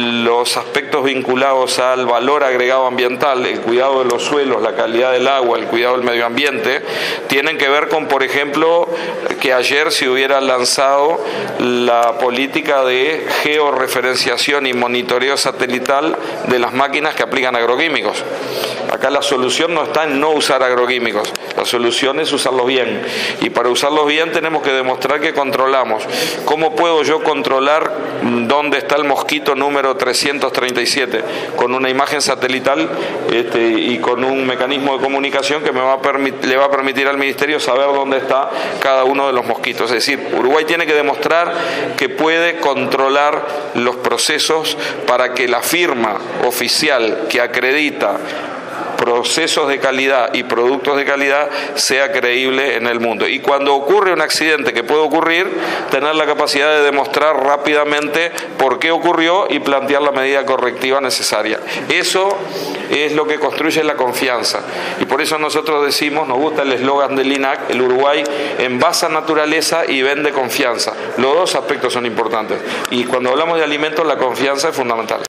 los aspectos vinculados al valor agregado ambiental, el cuidado de los suelos, la calidad del agua, el cuidado del medio ambiente, tienen que ver con, por ejemplo, que ayer se hubiera lanzado la política de georreferenciación y monitoreo satelital de las máquinas que aplican agroquímicos. Acá la solución no está en no usar agroquímicos, la solución es usarlos bien, y para usarlos bien tenemos que demostrar que controlamos. ¿Cómo puedo yo controlar dónde está el mosquito número 337? Con una imagen satelital y con un mecanismo de comunicación que le va a permitir al Ministerio saber dónde está cada uno de los mosquitos. Es decir, Uruguay tiene que demostrar que puede controlar los procesos para que la firma oficial que acredita procesos de calidad y productos de calidad sea creíble en el mundo. Y cuando ocurre un accidente, que puede ocurrir, tener la capacidad de demostrar rápidamente por qué ocurrió y plantear la medida correctiva necesaria. Eso es lo que construye la confianza. Y por eso nosotros decimos, nos gusta el eslogan del INAC, el Uruguay envasa naturaleza y vende confianza. Los dos aspectos son importantes. Y cuando hablamos de alimentos, la confianza es fundamental.